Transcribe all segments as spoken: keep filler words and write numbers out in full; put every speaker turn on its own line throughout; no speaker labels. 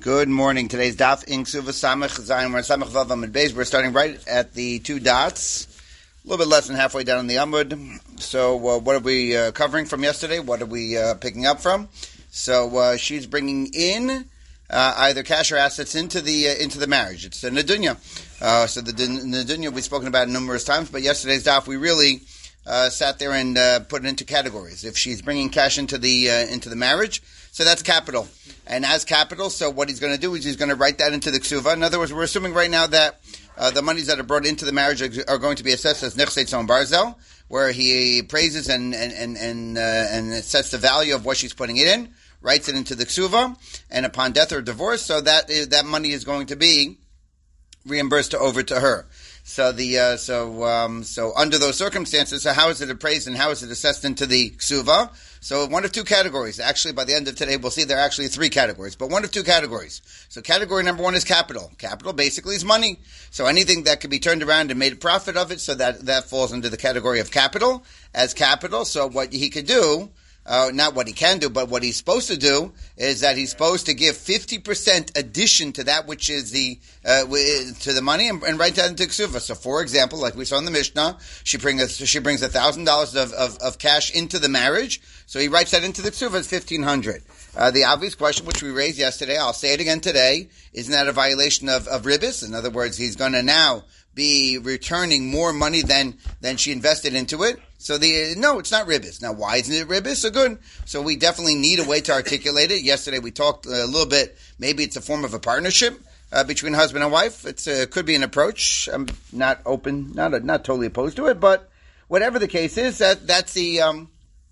Good morning. Today's daf in Ksuva Samech Zayin. We're Samech Vav Amud Beis. We're starting right at the two dots, a little bit less than halfway down in the Amud. So, uh, what are we uh, covering from yesterday? What are we uh, picking up from? So, uh, she's bringing in uh, either cash or assets into the uh, into the marriage. It's a nedunya. Uh, so the nedunya we've spoken about numerous times, but yesterday's daf we really uh, sat there and uh, put it into categories. If she's bringing cash into the uh, into the marriage, so that's capital. And as capital, so what he's going to do is he's going to write that into the ksuva. In other words, we're assuming right now that uh, the monies that are brought into the marriage are, are going to be assessed as nechsei tzon barzel, where he praises and and and and, uh, and sets the value of what she's putting it in, writes it into the ksuva, and upon death or divorce, so that is, that money is going to be reimbursed to, over to her. So the uh, so um, so under those circumstances, so how is it appraised and how is it assessed into the ksuva? So one of two categories. Actually, by the end of today, we'll see there are actually three categories, but one of two categories. So category number one is capital. Capital basically is money. So anything that could be turned around and made a profit of it, so that, that falls under the category of capital as capital. So what he could do, uh, not what he can do, but what he's supposed to do is that he's supposed to give fifty percent addition to that which is the, uh, to the money and, and write that into ksuva. So for example, like we saw in the Mishnah, she brings, she brings a thousand dollars of, of, of cash into the marriage. So he writes that into the ksuva as fifteen hundred. Uh, the obvious question which we raised yesterday, I'll say it again today, isn't that a violation of, of ribis? In other words, he's going to now be returning more money than, than she invested into it. So the, no, it's not ribis. Now, why isn't it ribis? So good. So we definitely need a way to articulate it. Yesterday we talked a little bit, maybe it's a form of a partnership, uh, between husband and wife. It's, uh, could be an approach. I'm not open, not, not totally opposed to it, but whatever the case is, that, that's the, um,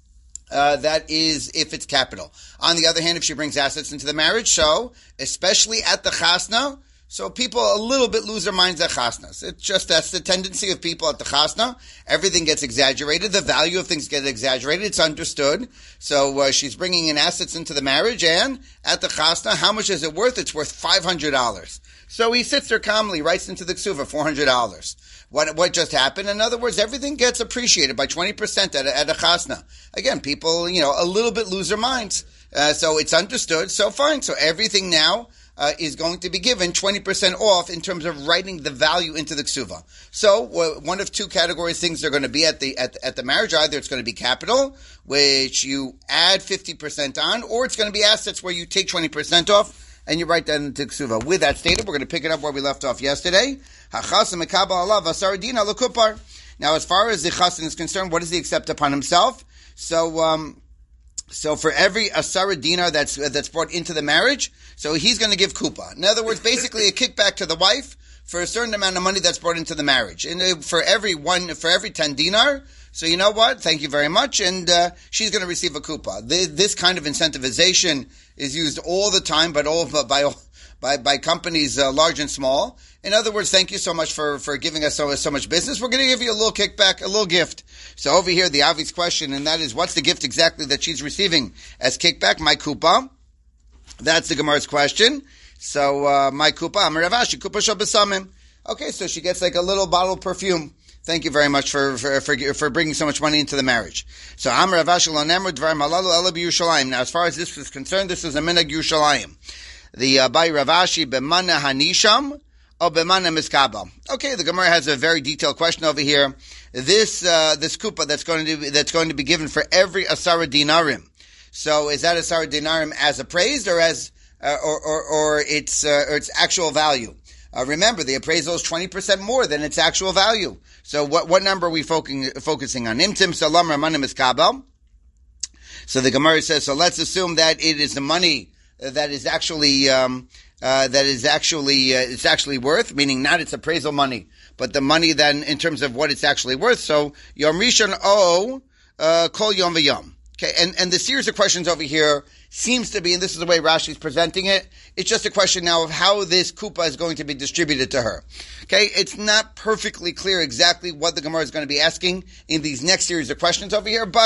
Uh, that is if it's capital. On the other hand, if she brings assets into the marriage, so, especially at the chasna, so people a little bit lose their minds at chasnas. It's just that's the tendency of people at the chasna. Everything gets exaggerated. The value of things gets exaggerated. It's understood. So uh, she's bringing in assets into the marriage, and at the chasna, how much is it worth? It's worth five hundred dollars. So he sits there calmly, writes into the ksuva four hundred dollars. What what just happened? In other words, everything gets appreciated by twenty percent at a, at a chasna. Again, people, you know, a little bit lose their minds. Uh, so it's understood. So fine. So everything now uh, is going to be given twenty percent off in terms of writing the value into the ksuva. So uh, one of two categories things are going to be at the at, at the marriage. Either it's going to be capital, which you add fifty percent on, or it's going to be assets where you take twenty percent off and you write that into ksuva. With that stated, we're going to pick it up where we left off yesterday. Now, as far as the chassan is concerned, what does he accept upon himself? So, um, so for every asara dinar that's uh, that's brought into the marriage, so he's going to give kupa. In other words, basically a kickback to the wife for a certain amount of money that's brought into the marriage. And uh, for every one, for every ten dinar, so you know what? Thank you very much, and uh, she's going to receive a kupa. This, this kind of incentivization is used all the time, but all by by by companies uh, large and small. In other words, thank you so much for, for giving us so, so much business. We're going to give you a little kickback, a little gift. So over here, the obvious question, and that is, what's the gift exactly that she's receiving as kickback? My kupa. That's the Gemara's question. So, uh, my kupa, Amar Rav Ashi, kupa shel besamim. Okay, so she gets like a little bottle of perfume. Thank you very much for, for, for, for bringing so much money into the marriage. So, Amar Rav Ashi lo nemru dvarim halalu ela b'Yushalayim. Now, as far as this is concerned, this is a minhag Yerushalayim. The, uh, by Rav Ashi, b'mana hanisham, okay, the Gemara has a very detailed question over here. This uh, this kupa that's going to be, that's going to be given for every asara dinarim. So is that asara dinarim as appraised or as uh, or, or or its uh, or its actual value? Uh, remember, the appraisal is twenty percent more than its actual value. So what what number are we focusing focusing on? Imtim salam ramanim iskabel. So the Gemara says, so let's assume that it is the money that is actually. Um, Uh, that is actually, uh, it's actually worth, meaning not its appraisal money, but the money then in terms of what it's actually worth. So, Yom Rishon O, uh, Kol Yom V'Yom. Okay, and, and the series of questions over here seems to be, and this is the way Rashi's presenting it, it's just a question now of how this kupa is going to be distributed to her. Okay, it's not perfectly clear exactly what the Gemara is going to be asking in these next series of questions over here, but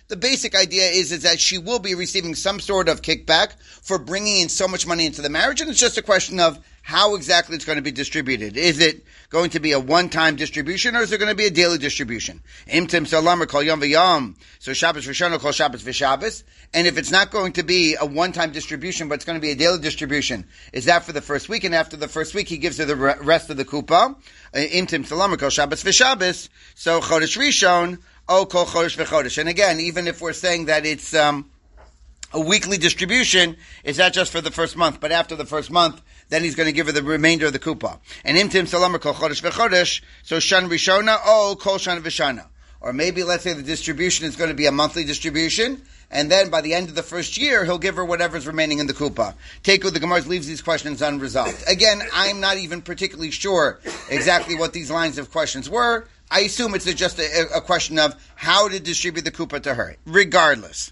the basic idea is, is that she will be receiving some sort of kickback for bringing in so much money into the marriage, and it's just a question of how exactly it's going to be distributed. Is it going to be a one-time distribution, or is it going to be a daily distribution? Imtim salam or kol yom v'yom. So Shabbos Rishon kol Shabbos v'Shabbos. And if it's not going to be a one-time distribution, but it's going to be a daily distribution, is that for the first week? And after the first week, he gives her the rest of the kupa. Imtim salam or kol Shabbos v'Shabbos. So Chodesh Rishon o kol Chodesh v'Chodesh. And again, even if we're saying that it's um, a weekly distribution, is that just for the first month? But after the first month, then he's going to give her the remainder of the kupa. And imtim salam kol chodesh v'chodesh, so shan rishona, oh, kol shan v'shana. Or maybe, let's say the distribution is going to be a monthly distribution, and then by the end of the first year, he'll give her whatever's remaining in the kupa. Teku, the Gemara leaves these questions unresolved. Again, I'm not even particularly sure exactly what these lines of questions were. I assume it's just a, a question of how to distribute the kupa to her. Regardless.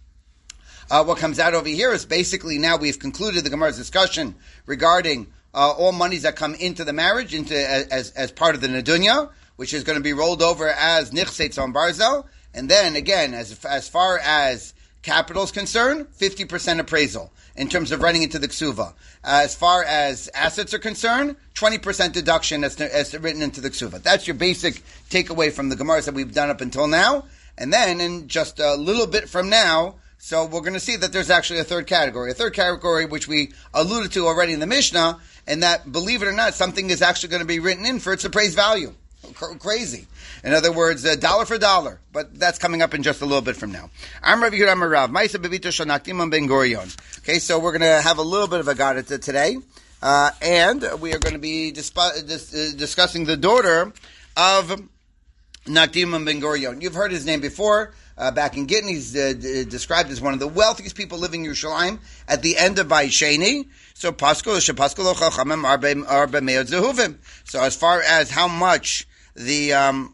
Uh, what comes out over here is basically now we've concluded the Gemara's discussion regarding uh, all monies that come into the marriage, into as as part of the nedunya, which is going to be rolled over as nichsei tzon barzel. And then again, as as far as capital is concerned, fifty percent appraisal in terms of running into the ksuva. As far as assets are concerned, twenty percent deduction as, to, as to written into the ksuva. That's your basic takeaway from the Gemaras that we've done up until now. And then in just a little bit from now, so we're going to see that there's actually a third category. A third category which we alluded to already in the Mishnah, and that, believe it or not, something is actually going to be written in for its appraised value. C- crazy. In other words, uh, dollar for dollar. But that's coming up in just a little bit from now. I'm Rav Yehuda Amar Rav. Ma'aseh bevito shel Nakdimon ben Gurion. Okay, so we're going to have a little bit of a gadita today. Uh, and we are going to be disp- dis- uh, discussing the daughter of Nakdimon ben Gurion. You've heard his name before. Uh, back in Gittin, he's uh, d- described as one of the wealthiest people living in Yerushalayim at the end of Bayit Sheni. So, Paskul, Shepaskul Chachamim Arba Meod Zehuvim. So, as far as how much the um,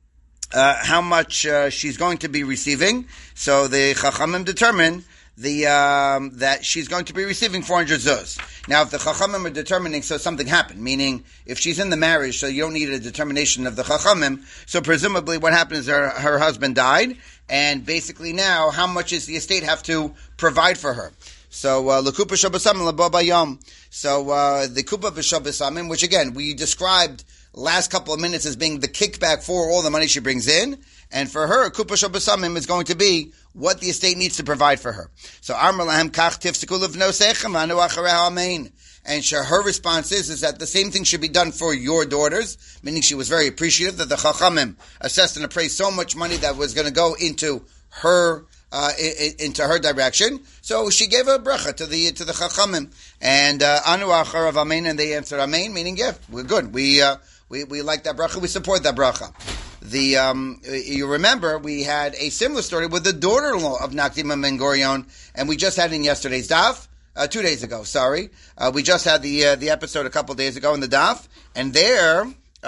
uh, how much uh, she's going to be receiving, so the Chachamim determine the um, that she's going to be receiving four hundred zuz. Now, if the Chachamim are determining, so something happened, meaning if she's in the marriage, so you don't need a determination of the Chachamim, so presumably what happened is her, her husband died, and basically now, how much does the estate have to provide for her? So, uh, l'kupa shabasamim l'bobayom. So, uh, the kupa v'shabasamim, which again, we described last couple of minutes as being the kickback for all the money she brings in. And for her, kupa shabasamim is going to be what the estate needs to provide for her. So, Amar lahem kach tifsiku levnosechem anu achareha amein. And her response is, is that the same thing should be done for your daughters, meaning she was very appreciative that the Chachamim assessed and appraised so much money that was going to go into her, uh, into her direction. So she gave a bracha to the, to the Chachamim. And, uh, Anu achar of Amen, and they answered Amen, meaning, yeah, we're good. We, uh, we, we like that bracha, we support that bracha. The, um, you remember, we had a similar story with the daughter-in-law of Nakdimon ben Gurion, and we just had it in yesterday's daf. Uh, two days ago, sorry. Uh, we just had the uh, the episode a couple days ago in the daf, and there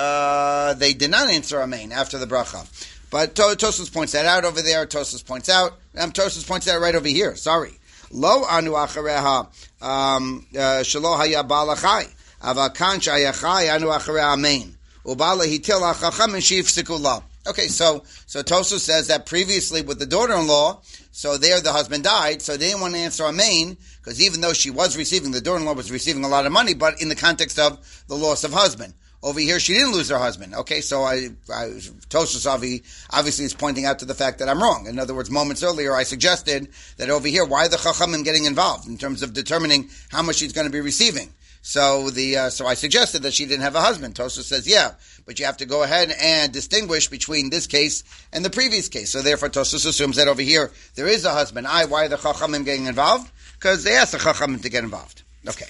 uh, they did not answer Amen after the bracha. But to- Tosfos points that out over there. Tosfos points out. Um, Tosfos points that right over here. Sorry. Lo anu achareha shelo haya balachai avakan shayachai anu achareha Amen ubala hitil achacham shifsiku la. Okay, so so Tosfos says that previously with the daughter-in-law, so there the husband died, so they didn't want to answer Amen, because even though she was receiving, the daughter-in-law was receiving a lot of money, but in the context of the loss of husband. Over here, she didn't lose her husband. Okay, so I, I Tosfos obviously is pointing out to the fact that I'm wrong. In other words, moments earlier, I suggested that over here, why are the Chachamim getting involved in terms of determining how much she's going to be receiving? So the uh, so I suggested that she didn't have a husband. Tosfos says, yeah, but you have to go ahead and distinguish between this case and the previous case. So therefore, Tosfos assumes that over here there is a husband. I, why are the Chachamim getting involved? Because they asked the Chachamim to get involved. Okay.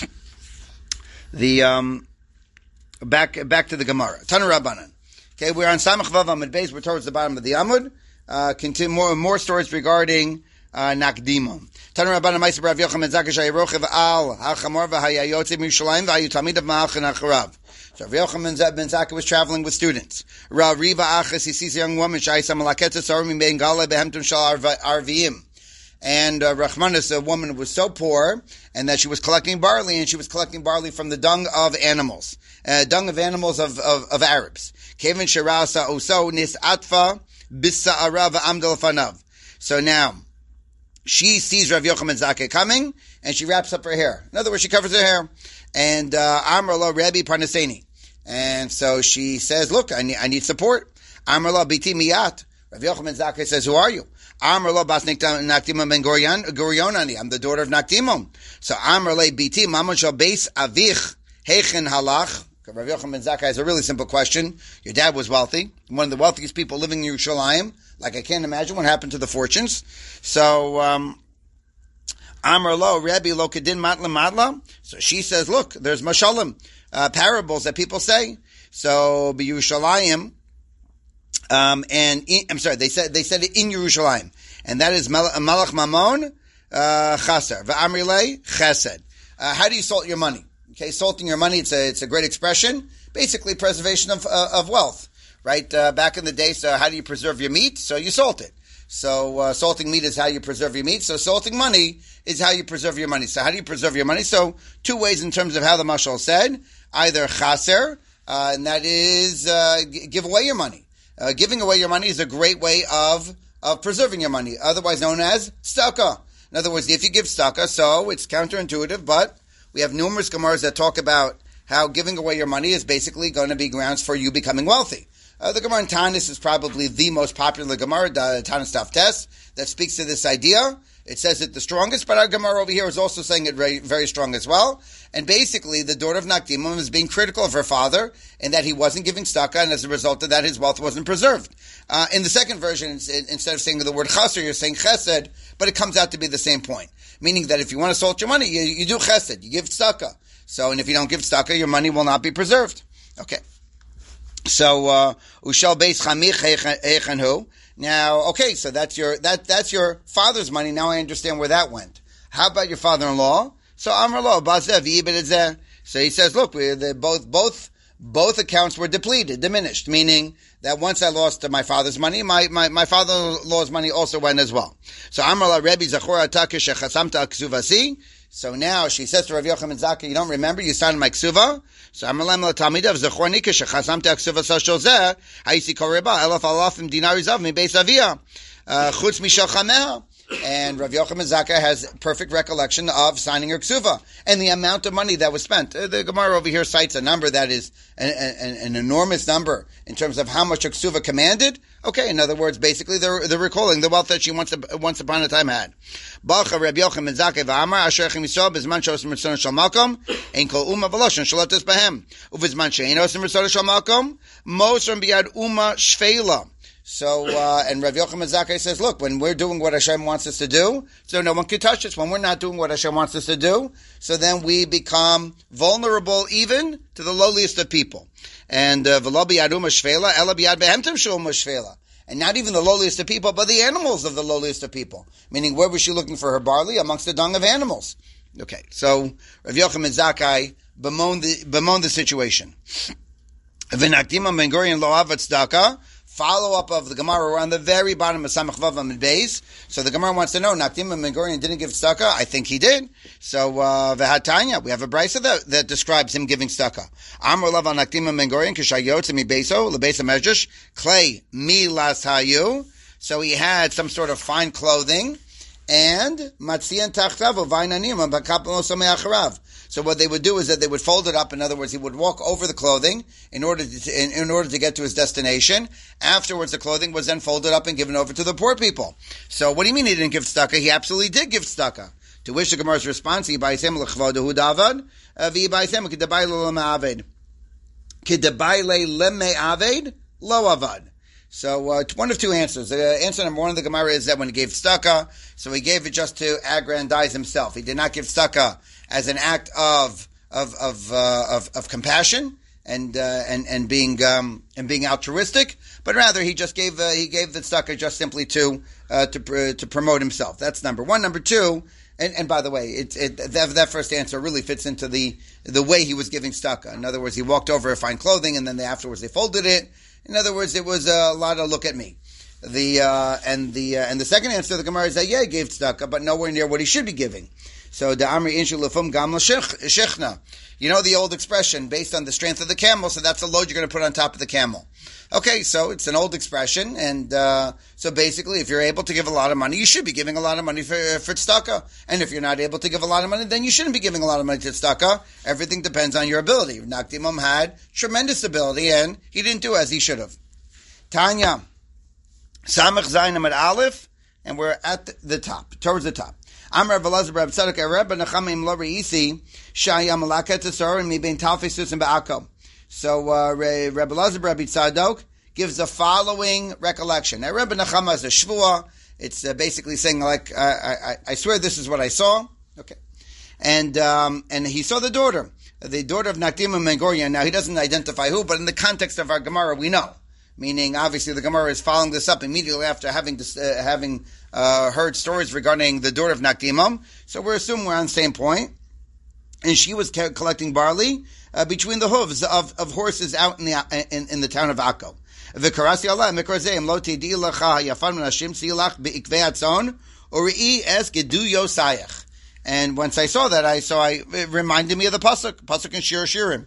The um, back back to the Gemara. Tanu Rabbanan. Okay, we're on Samach Vav Amud Beis. We're towards the bottom of the Amud. Uh, continue more more stories regarding uh, Nakdimon. Tanu Rabbanan Ma'aseh Rav Yochanan Zakash Hayerochev Al Hachamor V'Hayayotze Mishalayim V'Hayu Talmid of Ma'alchin Acharav. So Rav Yochanan ben Zakkai was traveling with students. Rav Riva Achas, he sees a young woman, Sha'isa Malaketza Sarim Ben Gala Behemtum Shal Arviim. And uh, Rachmanis, a woman who was so poor, and that she was collecting barley, and she was collecting barley from the dung of animals, uh, dung of animals of, of, of Arabs. Kevin Sharasa Oso Nis Atfa Bisa Arava Amdal Fanav. So now, she sees Rav Yochanan Zakkai coming, and she wraps up her hair. In other words, she covers her hair. And uh, Amar lo Rebbe Parnaseni. And so she says, look, I need, I need support. Amar lo Biti Miyat. Rav Yochanan Zakkai says, who are you? Amar lo Bas Naktima Ben Gorionani. I'm the daughter of Naktimon. So Amar le Biti Mamon Shal Beis Avich Heichen Halach. Rav Yochanan Zakkai has a really simple question. Your dad was wealthy, one of the wealthiest people living in Yerushalayim. Like I can't imagine what happened to the fortunes. So, um, Amar lo, Rebbe lo kedin matla matla. So she says, look, there's mashalim, uh, parables that people say. So, Yerushalayim, um, and, in, I'm sorry, they said, they said it in Yerushalayim. And that is Malach Mamon, uh, Chaser. V'amrile, Chesed. Uh, how do you salt your money? Okay, salting your money, it's a, it's a great expression. Basically, preservation of, uh, of wealth. Right, uh, back in the day, so how do you preserve your meat? So you salt it. So uh, salting meat is how you preserve your meat. So salting money is how you preserve your money. So how do you preserve your money? So two ways in terms of how the mashal said. Either chaser, uh, and that is uh, g- give away your money. Uh, giving away your money is a great way of, of preserving your money, otherwise known as tzedakah. In other words, if you give tzedakah, so it's counterintuitive, but we have numerous gemaras that talk about how giving away your money is basically going to be grounds for you becoming wealthy. Uh, the Gemara in Tanis is probably the most popular Gemara, the Tanis Daf Tes, that speaks to this idea. It says it the strongest, but our Gemara over here is also saying it very, very strong as well. And basically, the daughter of Nakdimon is being critical of her father in that he wasn't giving tzedakah, and as a result of that, his wealth wasn't preserved. Uh, in the second version, instead of saying the word chaser, you're saying chesed, but it comes out to be the same point. Meaning that if you want to salt your money, you, you do chesed, you give tzedakah. So, and if you don't give tzedakah, your money will not be preserved. Okay. So, uh, Ushal Beis Chamich Heichenhu. Now, okay, so that's your, that, that's your father's money. Now I understand where that went. How about your father-in-law? So, Amar lo, Bazev, Yibedezeh. So he says, look, we, they both, both, both accounts were depleted, diminished, meaning that once I lost my father's money, my, my, my father-in-law's money also went as well. So, Amar lo, Rebbe Zachor Atake Shechasamta Ksuvasi. So now she says to Rav Yochanan Zakkai, you don't remember? You signed my ksuva? So Amalem la Talmidav Zechorni Keshachazamte Ksuva Sashol Zeh Haisi Koreba Elaf Alafim Dinari Zav Mi Beis Avia Chutz Mishal Chameha. And Rav Yochanan Zakkai has perfect recollection of signing her ksuva and the amount of money that was spent. The Gemara over here cites a number that is an, an, an enormous number in terms of how much a ksuva commanded. Okay, in other words, basically they're, they're recalling the wealth that she once, once upon a time had. Bacha Rav Yochanan Zakkai v'amar asher echem yisrael b'zman she'osim ritzon shel makom ein kol uma v'loshen shalotes b'hem u'v'zman she'ein osim ritzon shel makom mosrim b'yad uma shfeila. So, uh, and Rav Yochanan Zakkai says, look, when we're doing what Hashem wants us to do, so no one can touch us. When we're not doing what Hashem wants us to do, so then we become vulnerable even to the lowliest of people. And, uh, v'lo b'yad uma shfeila, ela b'yad behemtim shel uma shfeila. And not even the lowliest of people, but the animals of the lowliest of people. Meaning, where was she looking for her barley? Amongst the dung of animals. Okay, so Rav Yochanan Zakkai bemoaned the, bemoaned the situation. V'nakdima ben Gurion lo avat tzedakah. Follow-up of the Gemara, we're on the very bottom of Samach Vav Amud Beis. So the Gemara wants to know, Nakdima ben Gurion didn't give tzedakah? I think he did. So, uh, V'hatanya, we have a brisa that, that describes him giving tzedakah. Amar lav al Nakdima ben Gurion, k'shayotze mi beiso, lebeis ha-medrash, klei mi las hayu. So he had some sort of fine clothing, and matzian tachtav u'vainanim, b'kapel osomei acharav. So what they would do is that they would fold it up. In other words, he would walk over the clothing in order to, in, in order to get to his destination. Afterwards, the clothing was then folded up and given over to the poor people. So what do you mean he didn't give tzedakah? He absolutely did give tzedakah. To which the Gemara's response, "Yibaisem lechvodahu davad, v'yibaisem kedabai le'aved, kedabai le'aved lo avad." So uh, one of two answers. Uh, answer number one of the Gemara is that when he gave tzedakah, so he gave it just to aggrandize himself. He did not give tzedakah as an act of of of uh, of, of compassion and uh, and and being um, and being altruistic, but rather he just gave uh, he gave the tzedakah just simply to uh, to uh, to promote himself. That's number one. Number two, and, and by the way, it, it that, that first answer really fits into the the way he was giving tzedakah. In other words, he walked over fine clothing, and then they, afterwards they folded it. In other words, it was a lot of look at me. The uh, and the uh, and the second answer of the Gemara is that yeah, he gave tzedakah, but nowhere near what he should be giving. So the Amri Inshu Lefum Gam Shichna. You know the old expression, based on the strength of the camel, so that's the load you're going to put on top of the camel. Okay, so it's an old expression, and uh, so basically, if you're able to give a lot of money, you should be giving a lot of money for, for tzedakah. And if you're not able to give a lot of money, then you shouldn't be giving a lot of money to tzedakah. Everything depends on your ability. Nakdimam had tremendous ability, and he didn't do as he should have. Tanya, Samach Zayin Amid Aleph, and we're at the top, towards the top. Amar Velazar Reb Tzadok Rebbe Nechamim Lo Reisi Shaya Malaket Tesor and Mi Ben Talfisus and Ba'akom. So uh, Rebbe Elazar Rebbe Tzadok gives the following recollection. Now Rebbe Nechama is a shvua. It's uh, basically saying like, uh, I, I swear this is what I saw. Okay, and um, and he saw the daughter, the daughter of Nakdim and Mengorian. Now he doesn't identify who, but in the context of our Gemara, we know. Meaning, obviously, the Gemara is following this up immediately after having this, uh, having uh, heard stories regarding the daughter of Nakdimam. So we're assuming we're on the same point. And she was collecting barley uh, between the hooves of, of horses out in the in, in the town of Akko. V'karasi Allah mikrazim lo tidi lacha yafan menashim silach beikvei atzon uri'i es gedu yosayach. And once I saw that, I saw I it reminded me of the pasuk pasuk in Shir Shirim,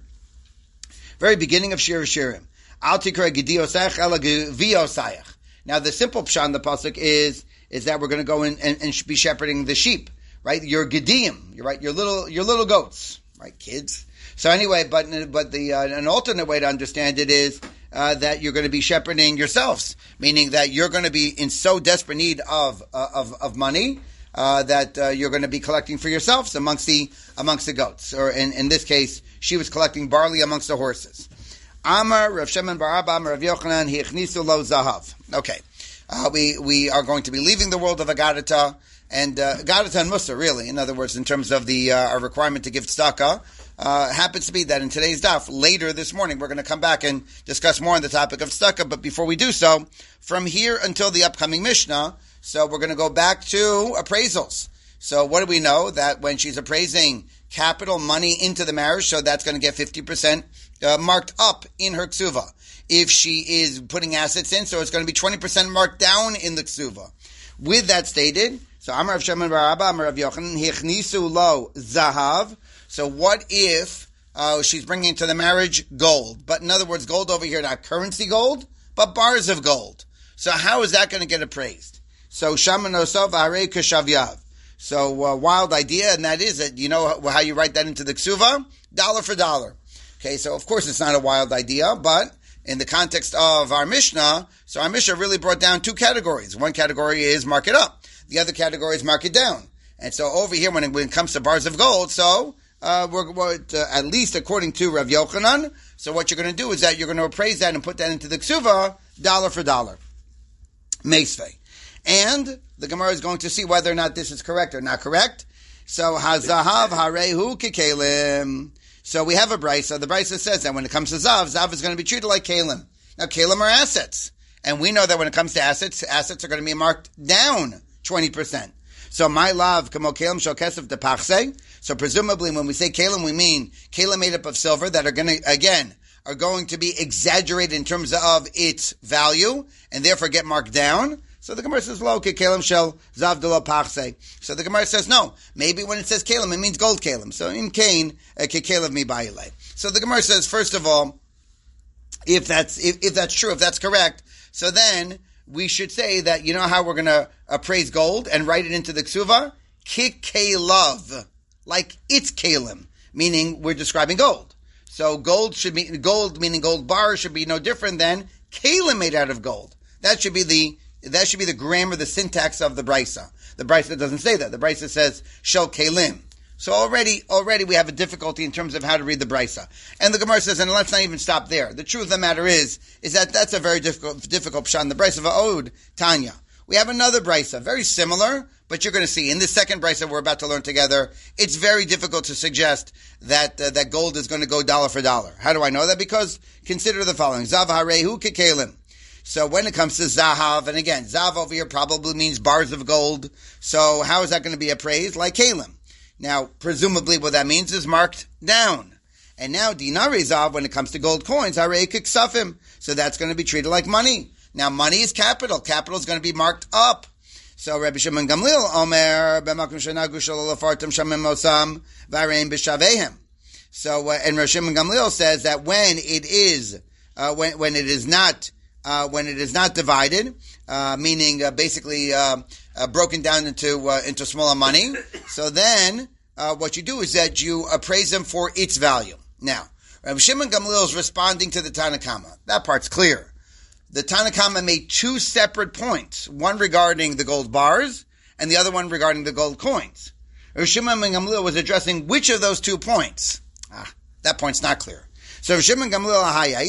very beginning of Shir Shirim. Al tikra gedi yosayach ela gevi yosayach. Now the simple pshat in the pasuk is is that we're going to go in and, and be shepherding the sheep. Right, your gedim, you're right, your little, your little goats, right, kids. So anyway, but but the uh, an alternate way to understand it is uh, that you're going to be shepherding yourselves, meaning that you're going to be in so desperate need of uh, of of money uh, that uh, you're going to be collecting for yourselves amongst the amongst the goats, or in, in this case, she was collecting barley amongst the horses. Amar Rav Shimon bar Abba Amar Rav Yochanan hichnisu lo zahav. Okay, uh, we we are going to be leaving the world of Agadata. And uh, Gadata and Musa, really, in other words, in terms of the uh, our requirement to give tzedakah, uh, happens to be that in today's daf, later this morning, we're going to come back and discuss more on the topic of tzedakah. But before we do so, from here until the upcoming Mishnah, so we're going to go back to appraisals. So what do we know? That when she's appraising capital money into the marriage, so that's going to get fifty percent uh, marked up in her ksuva. If she is putting assets in, so it's going to be twenty percent marked down in the ksuva. With that stated, so Amar Rav Shimon bar Abba Amar Rav Yochanan hichnisu lo zahav. So what if uh, she's bringing to the marriage gold? But in other words, gold over here, not currency gold, but bars of gold. So how is that going to get appraised? So Shaman Osov Arei Kashavyav. So uh, wild idea, and that is that you know how you write that into the ksuva? Dollar for dollar. Okay, so of course it's not a wild idea, but in the context of our Mishnah, so our Mishnah really brought down two categories. One category is mark it up. The other category is mark it down. And so over here, when it, when it comes to bars of gold, so uh, we're, we're uh, at least according to Rav Yochanan, so what you're going to do is that you're going to appraise that and put that into the ksuva, dollar for dollar. Meisvei. And the Gemara is going to see whether or not this is correct or not correct. So, hazahav harehu kikelim. So we have a brisa. The brisa says that when it comes to zav, zav is going to be treated like kalim. Now, kalim are assets. And we know that when it comes to assets, assets are going to be marked down twenty percent. So, my love, kamo kalim shel kesef de pachse. So, presumably, when we say kalim, we mean kalim made up of silver that are going to, again, are going to be exaggerated in terms of its value and therefore get marked down. So the Gemara says, "Lo kekelim shel zav de lo pachse." So the Gemara says, "No, maybe when it says kelim, it means gold kelim." So in kain kekelev mi ba'ilei. So the Gemara says, first of all, if that's if, if that's true, if that's correct, so then we should say that you know how we're going to appraise gold and write it into the ksuva, kikelav, like it's kelim, meaning we're describing gold. So gold should be gold, meaning gold bars should be no different than kelim made out of gold. That should be the That should be the grammar, the syntax of the brisa. The brisa doesn't say that. The brisa says shel kelim. So already, already we have a difficulty in terms of how to read the brisa. And the Gemara says, and let's not even stop there. The truth of the matter is, is that that's a very difficult, difficult pshat in the brisa of Od Tanya. We have another brisa, very similar, but you're going to see in the second brisa we're about to learn together, it's very difficult to suggest that uh, that gold is going to go dollar for dollar. How do I know that? Because consider the following: zav harehu kekelim. So when it comes to zahav, and again, zav over here probably means bars of gold. So how is that going to be appraised? Like kalim. Now, presumably what that means is marked down. And now dinari zav, when it comes to gold coins, harei kiksafim. So that's going to be treated like money. Now money is capital. Capital is going to be marked up. So Rabbi Shimon Gamliel Omer b'makom shenagu shelo lefartam shamim mosam v'arein b'shavehem. So uh, and Rabbi Shimon Gamliel says that when it is uh, when when it is not uh, when it is not divided, uh, meaning uh, basically uh, uh, broken down into uh, into smaller money, so then uh, what you do is that you appraise them for its value. Now, Rabbi Shimon Gamliel is responding to the Tanna Kama. That part's clear. The Tanna Kama made two separate points, one regarding the gold bars and the other one regarding the gold coins. Rabbi Shimon Gamliel was addressing which of those two points? Ah, that point's not clear. So Rabbi Shimon Gamliel,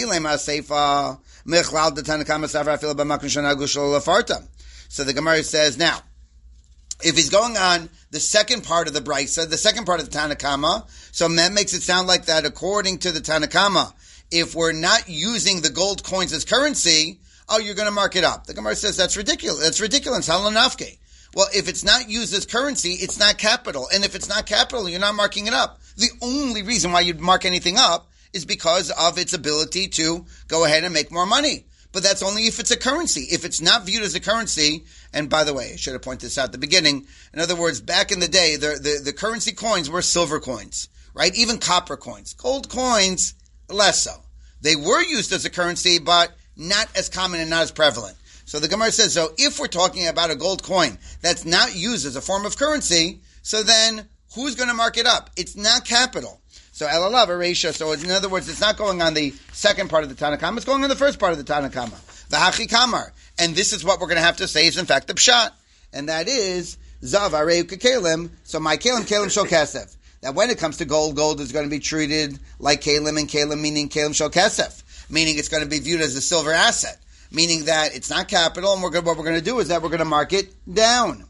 so the Gemara says, now, if he's going on the second part of the Brisa, the second part of the Tanna Kama, so that makes it sound like that according to the Tanna Kama, if we're not using the gold coins as currency, oh, you're going to mark it up. The Gemara says that's ridiculous. That's ridiculous. Halanafke. Well, if it's not used as currency, it's not capital. And if it's not capital, you're not marking it up. The only reason why you'd mark anything up is because of its ability to go ahead and make more money. But that's only if it's a currency. If it's not viewed as a currency, and by the way, I should have pointed this out at the beginning. In other words, back in the day, the, the, the currency coins were silver coins, right? Even copper coins. Gold coins, less so. They were used as a currency, but not as common and not as prevalent. So the Gemara says, so if we're talking about a gold coin that's not used as a form of currency, so then who's going to mark it up? It's not capital. So elalav areisha. So in other words, it's not going on the second part of the Tanna Kama. It's going on the first part of the Tanna Kama. V'hachi kamar. And this is what we're going to have to say is in fact the pshat. And that is, zav areu kekelim. So my kelim, kelim shel kesef. That when it comes to gold, gold is going to be treated like kelim, and kelim meaning kelim shel kesef. Meaning it's going to be viewed as a silver asset. Meaning that it's not capital, and we're going, what we're going to do is that we're going to mark it down.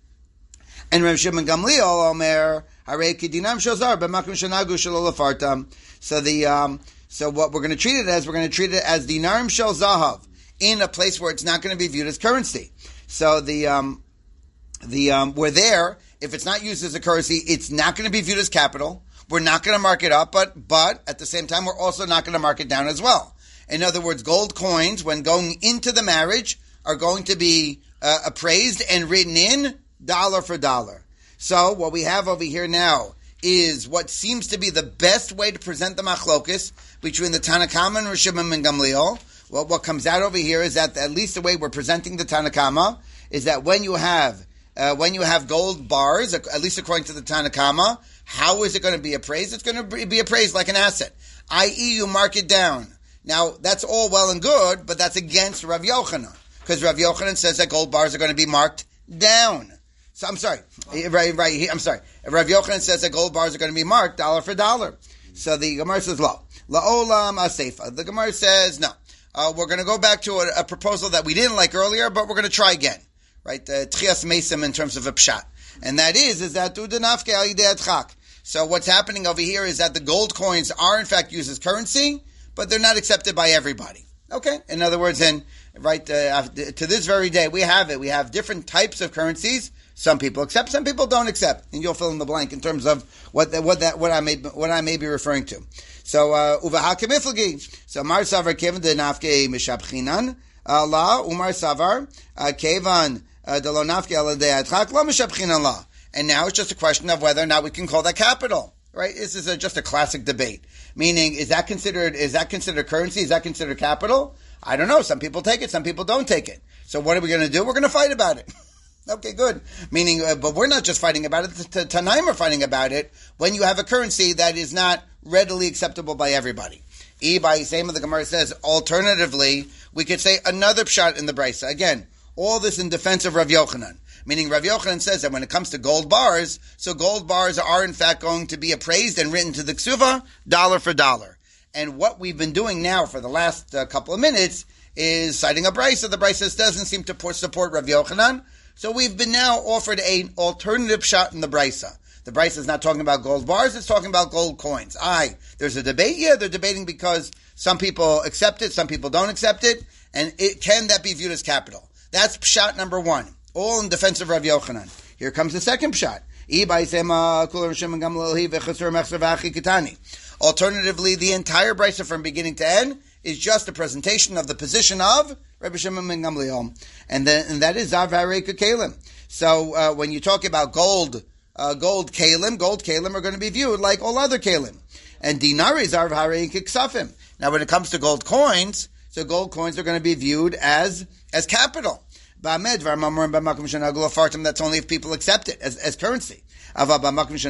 And Rav Shimon Gamliel Omer Harei Kidinam Shozar B'Makom Shenagu Shelo Lefartam. So the um, so what we're going to treat it as, we're going to treat it as dinarim shel zahav in a place where it's not going to be viewed as currency. So the um, the um, we're there. If it's not used as a currency, it's not going to be viewed as capital. We're not going to mark it up, but but at the same time, we're also not going to mark it down as well. In other words, gold coins, when going into the marriage, are going to be uh, appraised and written in dollar for dollar. So what we have over here now is what seems to be the best way to present the machlokus between the Tanna Kama and Rav Shimon ben Gamliel. Well, what comes out over here is that at least the way we're presenting the Tanna Kama is that when you have uh, when you have gold bars, at least according to the Tanna Kama, how is it going to be appraised? It's going to be appraised like an asset, that is, you mark it down. Now, that's all well and good, but that's against Rav Yochanan, because Rav Yochanan says that gold bars are going to be marked down. So, I'm sorry, right, right, I'm sorry. Rav Yochanan says that gold bars are going to be marked dollar for dollar. So the Gemara says, lo, la'olam aseifa. The Gemara says, no, uh, we're going to go back to a, a proposal that we didn't like earlier, but we're going to try again, right? The tchias mesim in terms of a pshat. And that is, is that udenafke al yidei adchak. So what's happening over here is that the gold coins are in fact used as currency, but they're not accepted by everybody. Okay? In other words, then, right, uh, to this very day, we have it. We have different types of currencies. Some people accept, some people don't accept. And you'll fill in the blank in terms of what the, what that, what I may, what I may be referring to. So, uvaha kemiflagi. So, Mar Savar Kevan de Nafke Mishabchinan, La, Umar Savar, Kevan de Lo Nafke Ala de Adchak, La Mishabchinan La. And now it's just a question of whether or not we can call that capital. Right? This is a, just a classic debate. Meaning, is that considered, is that considered currency? Is that considered capital? I don't know. Some people take it, some people don't take it. So what are we going to do? We're going to fight about it. Okay, good. Meaning, uh, but we're not just fighting about it. The Tanaim are fighting about it when you have a currency that is not readily acceptable by everybody. E by same of the Gemara says, alternatively, we could say another pshat in the Brisa. Again, all this in defense of Rav Yochanan. Meaning Rav Yochanan says that when it comes to gold bars, so gold bars are in fact going to be appraised and written to the ksuva, dollar for dollar. And what we've been doing now for the last uh, couple of minutes is citing a brisa. The brisa doesn't seem to support Rav Yochanan. So we've been now offered an alternative shot in the brisa. The brisa is not talking about gold bars, it's talking about gold coins. Aye, there's a debate. Yeah, they're debating because some people accept it, some people don't accept it. And it, can that be viewed as capital? That's pshat number one. All in defense of Rav Yochanan. Here comes the second pshat. Alternatively, the entire brisa from beginning to end is just a presentation of the position of Rabbi Shimon ben Gamliel, and then and that is Zav Harei Kalim. So uh, when you talk about gold, uh, gold kalim, gold kalim are going to be viewed like all other kalim, and dinari Zav Harei Kiksafim. Now, when it comes to gold coins, so gold coins are going to be viewed as as capital. That's only if people accept it as, as currency. Otherwise,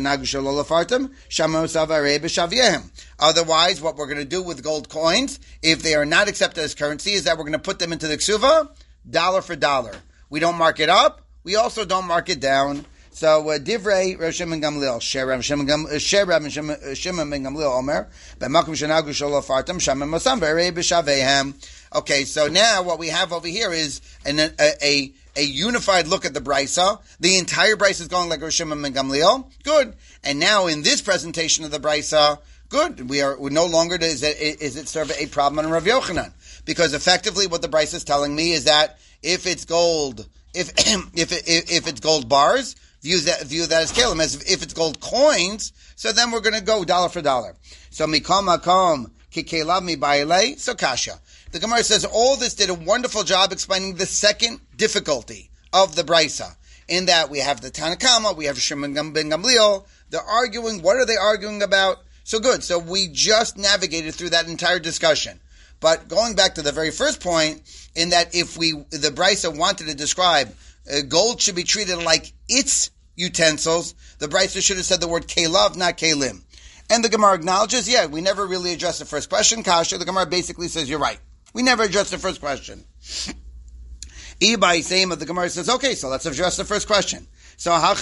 what we're going to do with gold coins, if they are not accepted as currency, is that we're going to put them into the ksuva, dollar for dollar. We don't mark it up. We also don't mark it down. So, uh, Divrei Rav Shimon Gamliel, Sher Rav Shimon ben Gamliel Omer, B'makom shenagu shelo fartam, Shaman Masam V'arei b'shavehem. Okay, so now what we have over here is an, a, a a unified look at the brisa. The entire brisa is going like Rav Shimon ben Gamliel. Good. And now in this presentation of the brisa, good. We are we're no longer is it, is it serve a problem on Rav Yochanan, because effectively what the brisa is telling me is that if it's gold, if if it, if it's gold bars, view that view that as kalim. As if it's gold coins, so then we're going to go dollar for dollar. So mikam makom kikelav mi ba'ilei, so kasha. The Gemara says all this did a wonderful job explaining the second difficulty of the brisa. In that we have the Tanakama, we have Shimon ben Gamliel. They're arguing. What are they arguing about? So good. So we just navigated through that entire discussion. But going back to the very first point, in that if we the brisa wanted to describe uh, gold should be treated like its utensils, the brisa should have said the word kelav, not kalim. And the Gemara acknowledges, yeah, we never really addressed the first question. Kasha, the Gemara basically says you're right. We never addressed the first question. Ibai Seim of the Gemara says, okay, so let's address the first question. So So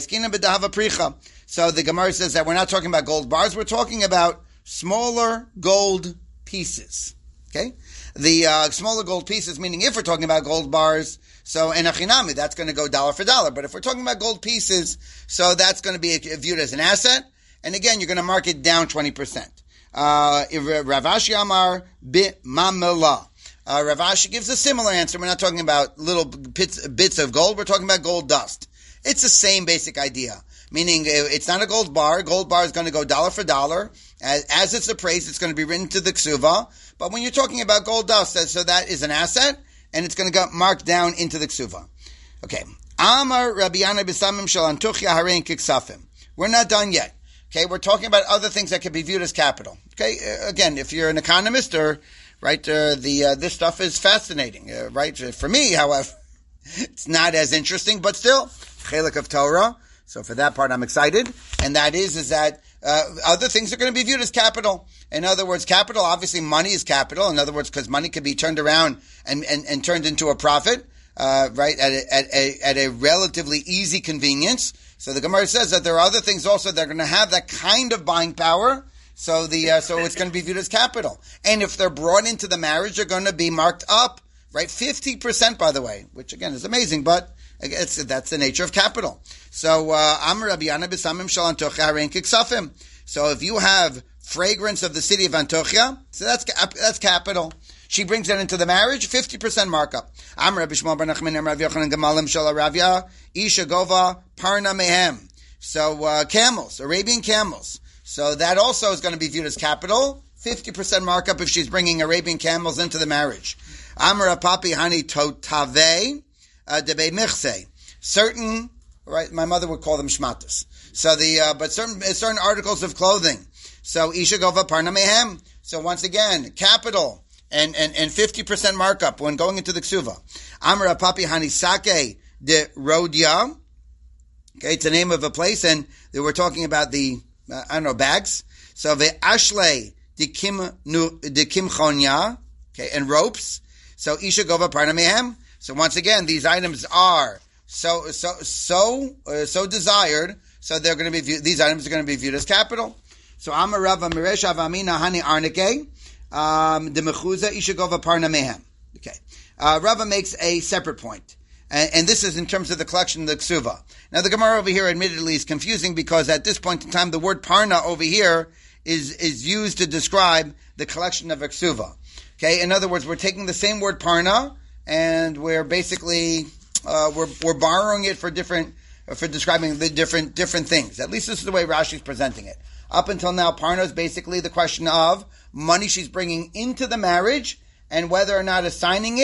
the Gemara says that we're not talking about gold bars, we're talking about smaller gold pieces. Okay? The uh, smaller gold pieces, meaning if we're talking about gold bars, so in achinami, that's going to go dollar for dollar. But if we're talking about gold pieces, so that's going to be viewed as an asset. And again, you're going to mark it down twenty percent. Uh, Rav Ashi Amar b'mamela. Uh, Rav Ashi gives a similar answer. We're not talking about little bits, bits of gold. We're talking about gold dust. It's the same basic idea. Meaning, it's not a gold bar. Gold bar is going to go dollar for dollar. As, as it's appraised, it's going to be written to the ksuva. But when you're talking about gold dust, so that is an asset, and it's going to get marked down into the ksuva. Okay. Amar Rabbi Yana b'samim shel antuchya harein kiksafim. We're not done yet. Okay, we're talking about other things that could be viewed as capital. Okay, uh, again, if you're an economist, or right, uh, the uh, this stuff is fascinating. Uh, right, for me, however, it's not as interesting, but still, chelik of Torah. So for that part, I'm excited, and that is is that uh, other things are going to be viewed as capital. In other words, capital, obviously, money is capital. In other words, because money can be turned around and, and, and turned into a profit, uh, right, at a, at a at a relatively easy convenience. So the Gemara says that there are other things also that are going to have that kind of buying power. So the uh, so it's going to be viewed as capital. And if they're brought into the marriage, they're going to be marked up, right? fifty percent, by the way, which again is amazing, but it's, that's the nature of capital. So Amar Rabbi Yana b'samim shel Antochia harein kiksafim. So if you have fragrance of the city of Antochia, so that's that's capital. She brings that into the marriage, fifty percent markup. Amar Rabbi Shmuel bar Nachman Amar Rav Yochanan Gemalim shel Aravia Isha Gova Parna Mehem. So uh, camels, Arabian camels. So that also is going to be viewed as capital, fifty percent markup if she's bringing Arabian camels into the marriage. Amar Papi Hani Totave Debe Michse. Certain, right? My mother would call them shmatas. So the uh, but certain certain articles of clothing. So Isha Gova Parna Mehem. So once again, capital. And, and, and fifty percent markup when going into the ksuva. Amra Papi Hanisake de Rodia. Okay, it's the name of a place, and they were talking about the, uh, I don't know, bags. So the Ashle de Kim de Kimchonya, okay, and ropes. So Isha Gova Parnamehem. So once again, these items are so so so uh, so desired. So they're going to be viewed, these items are going to be viewed as capital. So Amar Rava Miresh Avamina Hani Arnike. Um, the mechuza ishagova parna mehem. Okay, uh, Rava makes a separate point, and, and this is in terms of the collection of the ksuva. Now, the Gemara over here, admittedly, is confusing because at this point in time, the word parna over here is is used to describe the collection of a ksuva. Okay, in other words, we're taking the same word parna and we're basically uh, we're we're borrowing it for different for describing the different different things. At least this is the way Rashi is presenting it. Up until now, parna is basically the question of money she's bringing into the marriage and whether or not assigning it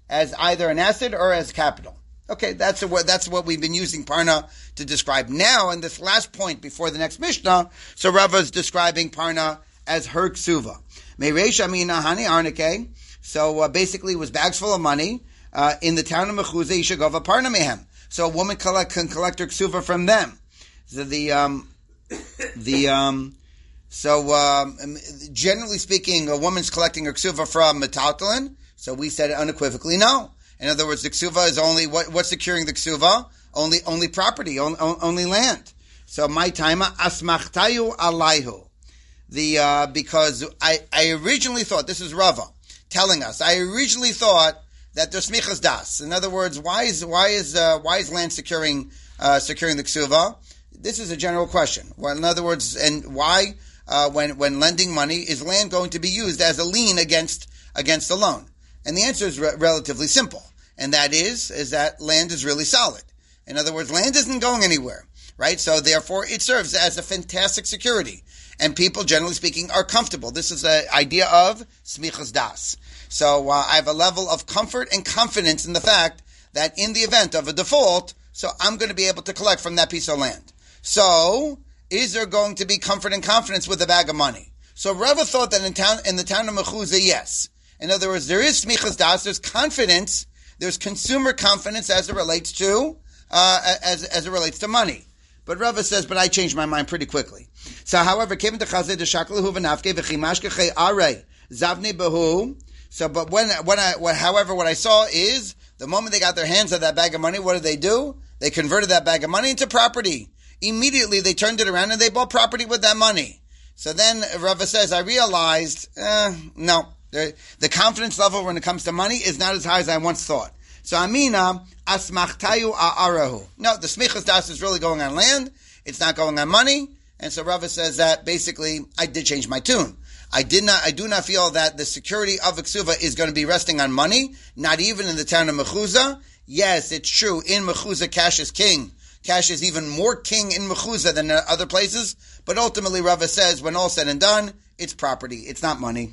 as either an asset or as capital. Okay, that's what that's what we've been using parna to describe. Now, in this last point before the next Mishnah, so Rava is describing parna as her ksuva. Meiresh amina hani arnike. So uh, basically, it was bags full of money uh, in the town of Mechuzah. Yishagova parna mehem. So a woman collect, can collect her ksuva from them. So the um, the um, so um, generally speaking, a woman's collecting her ksuva from metaltalin. So we said unequivocally no. In other words, the ksuva is only, what, what's securing the ksuva? Only, only property, only, only land. So my time, asmachtayu alayhu. The, uh, because I, I originally thought, this is Rava telling us, I originally thought that there's smichas das. In other words, why is, why is, uh, why is land securing, uh, securing the ksuva? This is a general question. Well, in other words, and why, uh, when, when lending money, is land going to be used as a lien against, against a loan? And the answer is re- relatively simple. And that is, is that land is really solid. In other words, land isn't going anywhere, right? So therefore, it serves as a fantastic security. And people, generally speaking, are comfortable. This is the idea of smichas das. So uh, I have a level of comfort and confidence in the fact that in the event of a default, so I'm going to be able to collect from that piece of land. So, is there going to be comfort and confidence with a bag of money? So Rava thought that in town, in the town of Mechuzah, yes. In other words, there is smichas das, there's confidence, there's consumer confidence as it relates to, uh, as, as it relates to money. But Rava says, but I changed my mind pretty quickly. So however, so, but when, when I, what, however, what I saw is, the moment they got their hands on that bag of money, what did they do? They converted that bag of money into property. Immediately, they turned it around and they bought property with that money. So then Rava says, I realized, eh, no. The, the confidence level when it comes to money is not as high as I once thought. So Amina, asmachtayu a'arahu. No, the smichas das is really going on land. It's not going on money. And so Rava says that basically I did change my tune. I did not, I do not feel that the security of a ksuva is going to be resting on money, not even in the town of Mechuzah. Yes, it's true. In Mechuzah, cash is king. Cash is even more king in Mechuzah than in other places. But ultimately, Rava says, when all said and done, it's property. It's not money.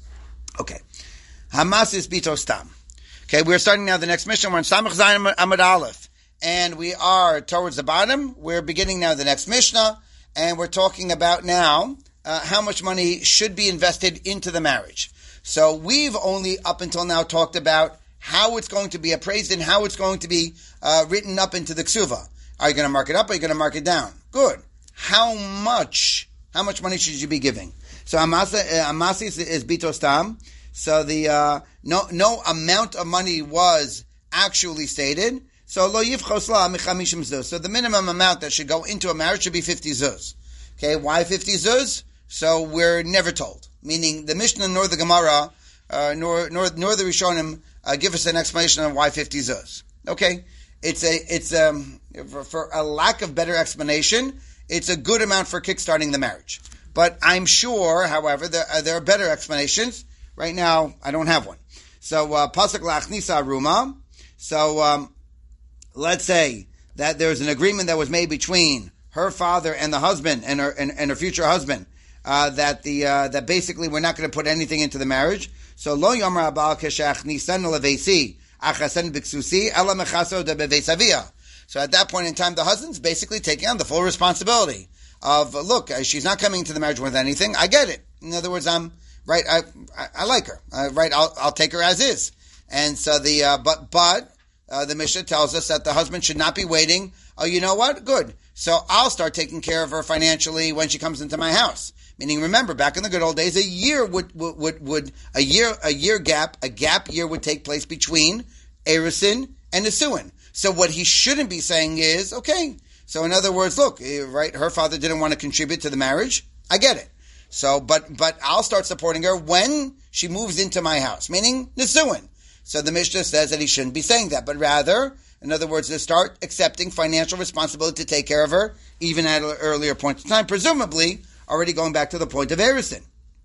Okay. Hamas is bito stam. Okay, we're starting now the next mission. We're in Samach Zayin Amud Aleph. And we are towards the bottom. We're beginning now the next Mishnah. And we're talking about now uh, how much money should be invested into the marriage. So we've only up until now talked about how it's going to be appraised and how it's going to be uh, written up into the ksuva. Are you going to mark it up or are you going to mark it down? Good. How much, how much money should you be giving? So Amasa, uh, Amasi is, is bito stam. So the, uh, no, no amount of money was actually stated. So lo yivchos la mechamishim zuz. So the minimum amount that should go into a marriage should be fifty zuz. Okay, why fifty zuz? So we're never told. Meaning the Mishnah nor the Gemara, uh, nor, nor, nor the Rishonim, uh, give us an explanation on why fifty zuz. Okay? It's a, it's, um, for, for a lack of better explanation, it's a good amount for kickstarting the marriage. But I'm sure, however, there, uh, there are better explanations. Right now, I don't have one. So, uh, pasuk la'achnisa aruma. So, um, let's say that there's an agreement that was made between her father and the husband and her, and, and her future husband, uh, that the, uh, that basically we're not going to put anything into the marriage. So, lo yomar abal keshachnisan levesi achasen biksusi ela mechaso de bevesavia. So at that point in time, the husband's basically taking on the full responsibility of, look, she's not coming to the marriage with anything. I get it. In other words, I'm, right, I, I, I like her. Uh, right, I'll, I'll take her as is. And so the, uh, but, but, uh, the Mishnah tells us that the husband should not be waiting. Oh, you know what? Good. So I'll start taking care of her financially when she comes into my house. Meaning, remember, back in the good old days, a year would, would, would, would a year, a year gap, a gap year would take place between Erisin and Nisuin. So what he shouldn't be saying is, okay, so in other words, look, right, her father didn't want to contribute to the marriage. I get it. So, but, but I'll start supporting her when she moves into my house, meaning Nisuin. So the Mishnah says that he shouldn't be saying that, but rather, in other words, to start accepting financial responsibility to take care of her, even at an earlier point in time, presumably already going back to the point of Erisin.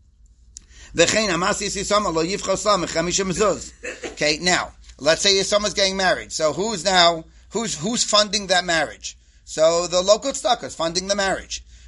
Okay, now, let's say someone's getting married. So who's now, who's, who's funding that marriage? So the local tzedakah is funding the marriage.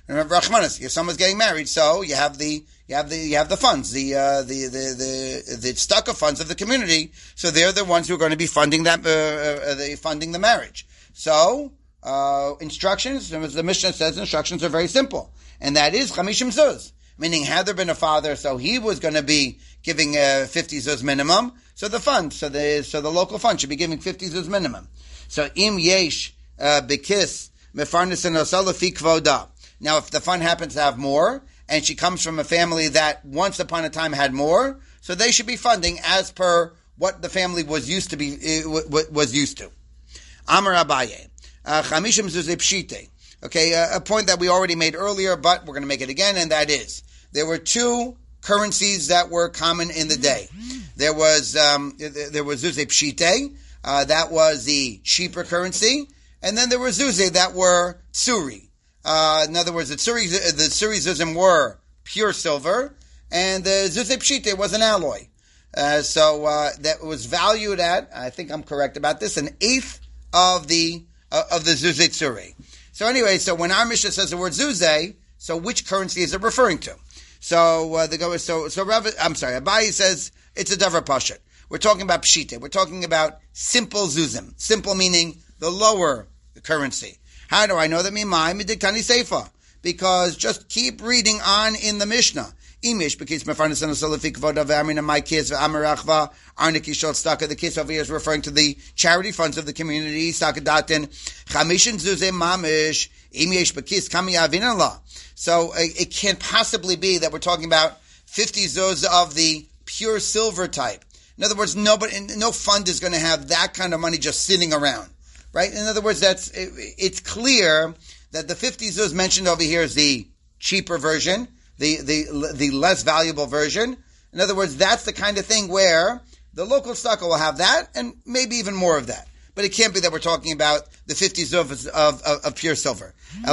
Remember, Rachmanis, your son was getting married, so you have the you have the you have the funds, the uh, the the the the tzedakah funds of the community. So they're the ones who are going to be funding that, uh, uh, the funding the marriage. So uh, instructions, as the Mishnah says, instructions are very simple, and that is chamishim zuz. Meaning, had there been a father, so he was going to be giving uh, fifty zuz minimum. So the fund, so the so the local fund should be giving fifty zuz minimum. So im yesh bekis mefarnes and osala fi kvoda. Now, if the fund happens to have more, and she comes from a family that once upon a time had more, so they should be funding as per what the family was used to be uh, was used to. Amar Abaye, chamishim zuzei pshite. Okay, a, a point that we already made earlier, but we're going to make it again, and that is there were two currencies that were common in the day. There was um, there was zuzei pshite, uh, that was the cheaper currency, and then there were zuzei that were tsuri. Uh, in other words, the tsuri, the tsuri zuzim were pure silver, and the zuzei pshite was an alloy. Uh, so uh, that was valued at, I think I'm correct about this, an eighth of the uh, of the zuzei tsuri. So anyway, so when our Mishnah says the word zuzei, so which currency is it referring to? So uh, the go so so Rav, I'm sorry, Abayi says it's a davar pashat. We're talking about pshite. We're talking about simple zuzim. Simple meaning the lower currency. How do I know that? Mimai midikani seifa. Because just keep reading on in the Mishnah. Imish, because mefarnas and solifik voda ve'amina my kids ve'amarachva arniki shot staka. The case over here is referring to the charity funds of the community. Sakadatin chamishin zuze mamish imish bekis kami avinala. So uh, it can't possibly be that we're talking about fifty zuz of the pure silver type. In other words, nobody, no fund is going to have that kind of money just sitting around. Right? In other words, that's it, it's clear that the fifty zuz mentioned over here is the cheaper version, the, the the less valuable version. In other words, that's the kind of thing where the local tzedakah will have that, and maybe even more of that. But it can't be that we're talking about the fifty zuz of, of, of pure silver.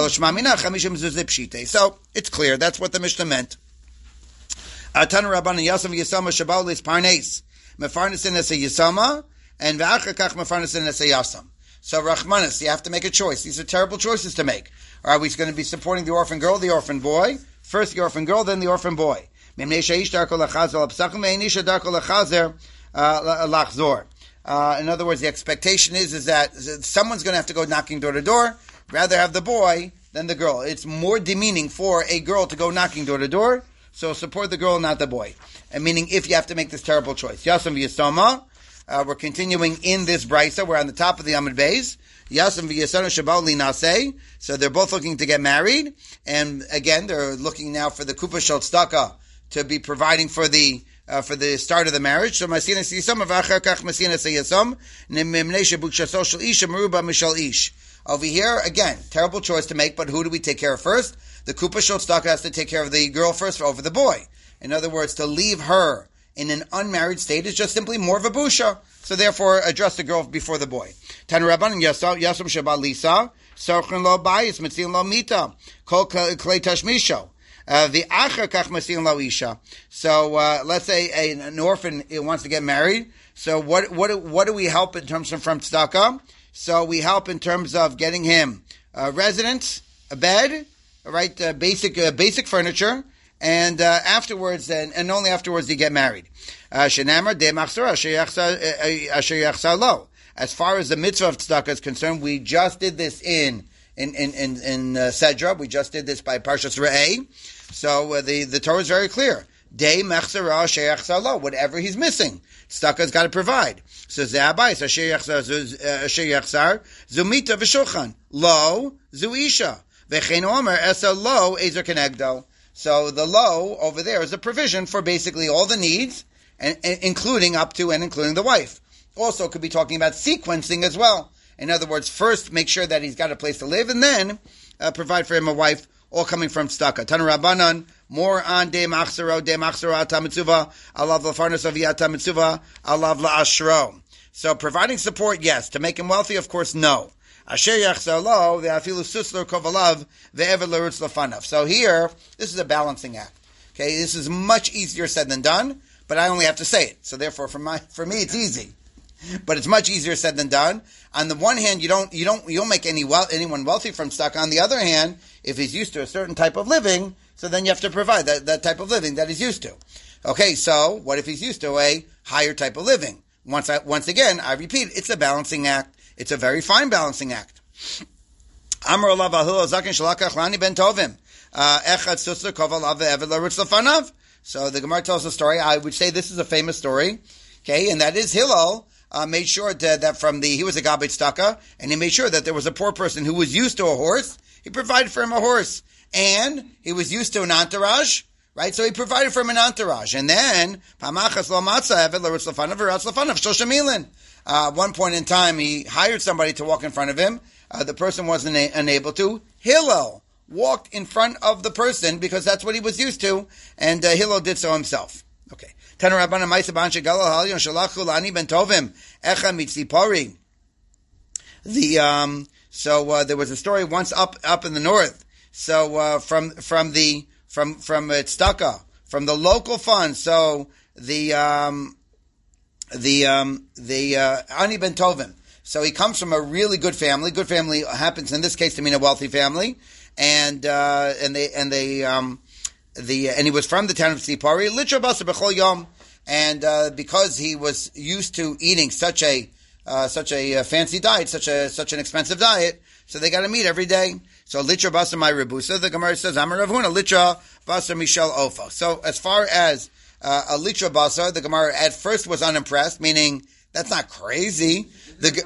Mm-hmm. So it's clear. That's what the Mishnah meant. Tanu Rabbanan Yasam Yisama Shabal Lis Parnes Mefarnesin Ese Yisama and V'achakach Mefarnesin Ese Yasam. So Rachmanis, you have to make a choice. These are terrible choices to make. Are we going to be supporting the orphan girl, the orphan boy? First the orphan girl, then the orphan boy. Uh, in other words, the expectation is, is that someone's going to have to go knocking door to door. Rather have the boy than the girl. It's more demeaning for a girl to go knocking door to door. So support the girl, not the boy. And meaning if you have to make this terrible choice. Yasam v'yasama. Uh, we're continuing in this brisa. We're on the top of the Amud Beis. Yasam v'yasana shabal li naseh. So they're both looking to get married, and again, they're looking now for the kupa shel tzedakah to be providing for the uh, for the start of the marriach. So masinas yisam v'achar kach masinas yisam nemimnei shebukshaso shel ish meruba mishal ish. Over here, again, terrible choice to make. But who do we take care of first? The kupa shel tzedakah has to take care of the girl first over the boy. In other words, to leave her in an unmarried state is just simply more of a busha. So therefore, address the girl before the boy. Tan Rabban Yasam Shabbat Lisa, Sarchin lo bayis, Metzin lo mita, Kol klei tashmisho. The acher kach metzin lo isha. So uh, let's say a, an orphan wants to get married. So what what what do we help in terms of from tzedakah? So we help in terms of getting him a residence, a bed, right, uh, basic uh, basic furniture. And uh, afterwards, and, and only afterwards, they get married. Shenamar de machzor asher yachzar lo. As far as the mitzvah of tzedakah is concerned, we just did this in in in in, in uh, Sedra. We just did this by Parshas Re'eh. So uh, the the Torah is very clear. De machzor asher yachzar lo. Whatever he's missing, tzedakah's got to provide. So ze'abayis asher yachzar asher yachzar zumita v'shulchan lo zuisha v'chein omer esa lo ezer kenegdo. So the low over there is a provision for basically all the needs, and, and including up to and including the wife. Also could be talking about sequencing as well. In other words, first make sure that he's got a place to live, and then uh, provide for him a wife, all coming from tzedakah. Tanu Rabbanan, more on de machzero, de machzero ata mitzvah, alav lafarnas aviyata mitzvah, alav la'ashro. So providing support, yes. To make him wealthy, of course, no. Asher yachzar lo ve'afilu susler kovalav ve'ever lerutz lafanav. So here, this is a balancing act. Okay, this is much easier said than done, but I only have to say it. So therefore, for my for me, it's easy. but it's much easier said than done. On the one hand, you don't you don't you don't make any well, anyone wealthy from tzedakah. On the other hand, if he's used to a certain type of living, so then you have to provide that, that type of living that he's used to. Okay, so what if he's used to a higher type of living? Once I, once again, I repeat, it's a balancing act. It's a very fine balancing act. Amar alav ahul zaken shalakach lani ben tovim echad susler koval ave eved larutz lefanav. So the Gemara tells a story. I would say this is a famous story. Okay, and that is Hillel uh, made sure to, that from the he was a gabbai tzedakah, and he made sure that there was a poor person who was used to a horse. He provided for him a horse, and he was used to an entourage. Right, so he provided for him an entourage, and then Pamachas lo matzah eved larutz lefanav v'ratz lefanav shosha milin. Uh, at one point in time, he hired somebody to walk in front of him. Uh, the person wasn't a- unable to. Hillel walked in front of the person because that's what he was used to, and uh, Hillel did so himself. Okay. Tana Rabbana Ma'aseh B'an Shegalo Halion Shalachu Lani Ben Tovim Echa Mitzipori. The um, so uh, there was a story once up up in the north. So uh, from from the from from uh, tzedakah, from the local fund. So the um, the um, the uh, Ani Ben Tovim. So he comes from a really good family. Good family happens in this case to mean a wealthy family, and uh, and they and they um, the and he was from the town of Tzipori. Litra Basa B'chol Yom, and uh, because he was used to eating such a uh, such a uh, fancy diet, such a such an expensive diet, so they got to meet every day. So Litra Basa My Rebusa. The Gemara says Amar Rav Huna Litra Basa Mishal Ofa. So as far as uh, a Litra Basa, the Gemara at first was unimpressed, meaning that's not crazy. The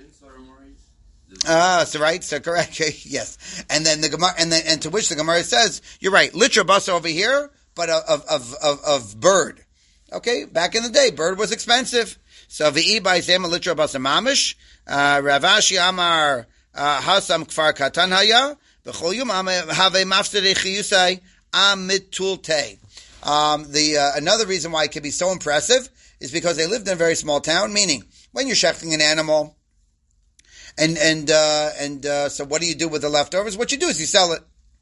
Ah, so right, so correct, yes. And then the Gemara, and then and to which the Gemara says, you're right, litra basa over here, but of of of of bird. Okay, back in the day, bird was expensive. So v'i by zema litra basa mamish, Rav Ashi Amar hasam kfar katan haya, b'chol yom have mafsede chiyusai amitulte. Um, the uh, another reason why it can be so impressive is because they lived in a very small town. Meaning, when you're shechting an animal. And and uh, and uh, so, what do you do with the leftovers? What you do is you sell it.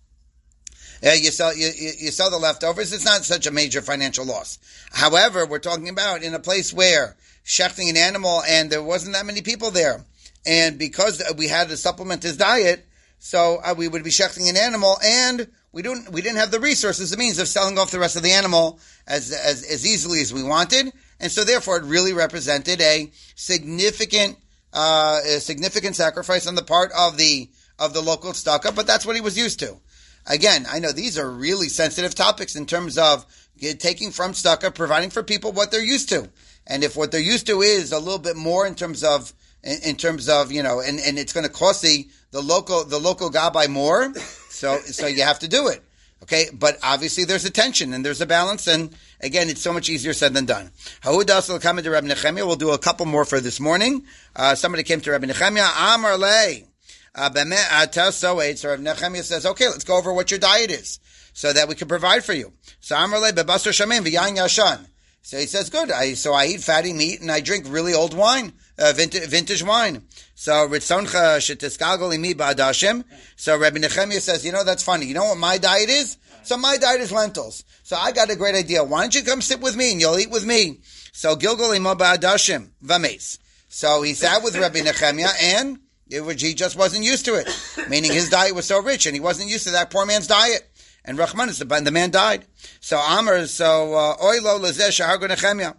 Uh, you sell you, you sell the leftovers. It's not such a major financial loss. However, we're talking about in a place where shechting an animal and there wasn't that many people there, and because we had to supplement his diet, so uh, we would be shechting an animal, and we don't we didn't have the resources, the means of selling off the rest of the animal as as as easily as we wanted, and so therefore it really represented a significant. Uh, a significant sacrifice on the part of the of the local tzedakah, but that's what he was used to. Again, I know these are really sensitive topics in terms of taking from tzedakah, providing for people what they're used to, and if what they're used to is a little bit more in terms of in, in terms of you know, and, and it's going to cost the the local the local gabbai more, so so you have to do it. Okay, but obviously there's a tension and there's a balance, and again, it's so much easier said than done. Ha'udas will come to Rabbi Nechemia. We'll do a couple more for this morning. Uh, somebody came to Rabbi Nechemia. Amar lei. So Rabbi Nechemia says, okay, let's go over what your diet is so that we can provide for you. So Amar lei bebasar shamim v'yain yashan. So he says, good. I, so I eat fatty meat and I drink really old wine, uh, vintage, vintage wine. So Ritzoncha shetiskalgal imi ba'adashim. So Rabbi Nechemia says, you know, that's funny. You know what my diet is? So my diet is lentils. So I got a great idea. Why don't you come sit with me and you'll eat with me? So Gilgal imo ba'adashim v'meis. So he sat with Rabbi Nechemia and it was, he just wasn't used to it. Meaning his diet was so rich and he wasn't used to that poor man's diet. And Rachman, the man died. So Amr, so oilo lezeh shahargo Nechemia.